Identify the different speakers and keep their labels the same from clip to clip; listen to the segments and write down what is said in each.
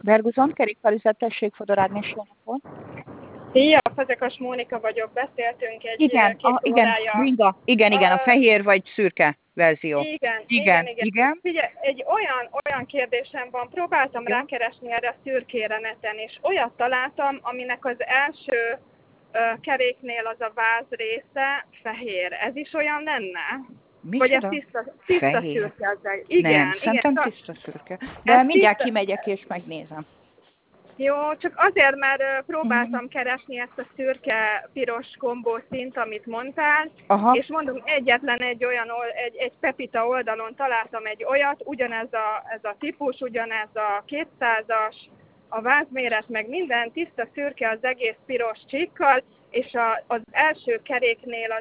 Speaker 1: Berguzon, kerékpárüzlet, tessék, Fodor Ágnes, jó napot.
Speaker 2: Szia, Fazekas Mónika vagyok, beszéltünk
Speaker 1: Igen,
Speaker 2: két
Speaker 1: igen,
Speaker 2: órája.
Speaker 1: bringa, igen, a fehér vagy szürke verzió.
Speaker 2: Igen.
Speaker 1: Igen.
Speaker 2: Figyelj, egy olyan kérdésem van, próbáltam rákeresni erre a szürkére neten, és olyat találtam, aminek az első keréknél az a váz része fehér. Ez is olyan lenne? Vagy ez tiszta szürke az?
Speaker 1: Nem, szerintem tiszta szürke. De mindjárt kimegyek és megnézem.
Speaker 2: Jó, csak azért, mert próbáltam keresni ezt a szürke-piros kombószínt, amit mondtál, és mondom, egyetlen egy Pepita oldalon találtam egy olyat, ez a típus, ugyanez a 200-as, a vázméret, meg minden tiszta szürke, az egész piros csíkkal, és az első keréknél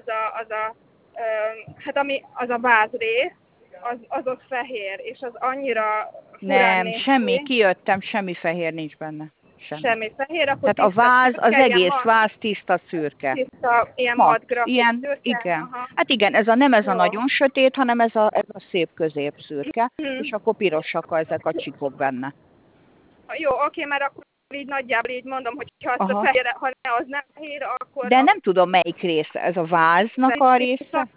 Speaker 2: az a vázrész, az ott fehér, és az annyira furán néz ki.
Speaker 1: Semmi, kijöttem, semmi fehér nincs benne.
Speaker 2: Semmi fehér, akkor
Speaker 1: tehát a váz, az egész váz tiszta szürke.
Speaker 2: Tiszta, ilyen mat grafit szürke.
Speaker 1: Igen. Hát igen, nem ez a nagyon sötét, hanem ez a szép középszürke, és akkor pirosak ezek a csikok benne.
Speaker 2: Jó, oké, mert akkor így nagyjából így mondom, hogy ha az a fehér, ha az nem fehér, akkor...
Speaker 1: De nem tudom, melyik része, ez a váznak a része?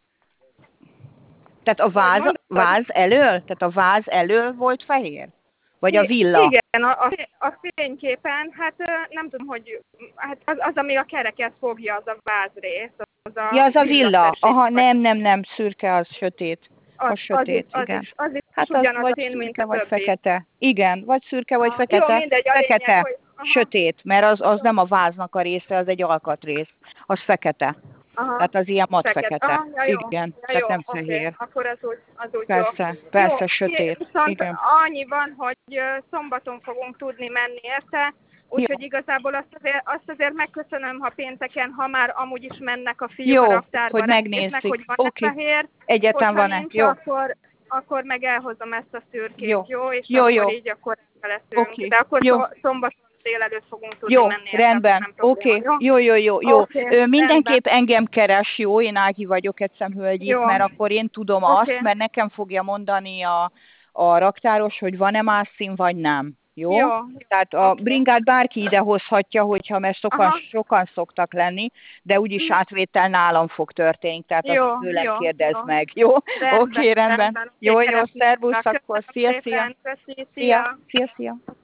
Speaker 1: Tehát a váz elől? Tehát a váz elől volt fehér? Vagy a villa?
Speaker 2: Igen, a fényképen, hát nem tudom, hogy az, ami a kereket fogja, az a vázrész.
Speaker 1: Az a villa. Aha, nem, szürke, az sötét. Sötét, igen.
Speaker 2: Az is
Speaker 1: hát
Speaker 2: ugyanaz
Speaker 1: az vagy
Speaker 2: a szín, mint
Speaker 1: szürke,
Speaker 2: a
Speaker 1: vagy
Speaker 2: többi.
Speaker 1: fekete. Igen, vagy szürke, vagy fekete.
Speaker 2: Jó, mindegy,
Speaker 1: fekete,
Speaker 2: lényeg, hogy...
Speaker 1: sötét, mert az nem a váznak a része, az egy alkatrész. Az fekete. Tehát az ilyen mat fekete. Igen, tehát nem fehér.
Speaker 2: Akkor az úgy
Speaker 1: persze,
Speaker 2: jó.
Speaker 1: Persze, sötét.
Speaker 2: Viszont
Speaker 1: igen.
Speaker 2: annyi van, hogy szombaton fogunk tudni menni érte, úgyhogy igazából azt azért megköszönöm, ha pénteken, ha már amúgy is mennek a fiúk a raktárba,
Speaker 1: hogy megnézték,
Speaker 2: hogy van fehér,
Speaker 1: egyetem van-e,
Speaker 2: nincs, akkor meg elhozom ezt a szürkét, jó? És akkor így akkor leszünk. De akkor szombaton délelőtt fogunk tudni menni.
Speaker 1: Rendben, jó. Mindenképp engem keres, jó? Én Ági vagyok, egy szemhölgyik, mert akkor én tudom azt, mert nekem fogja mondani a raktáros, hogy van-e más szín, vagy nem. Jó? Tehát a bringát bárki ide hozhatja, mert sokan szoktak lenni, de úgyis átvétel nálam fog történni, tehát azt tőlem kérdezd meg. Jó? Oké, rendben. Jó, szervusz, akkor szia.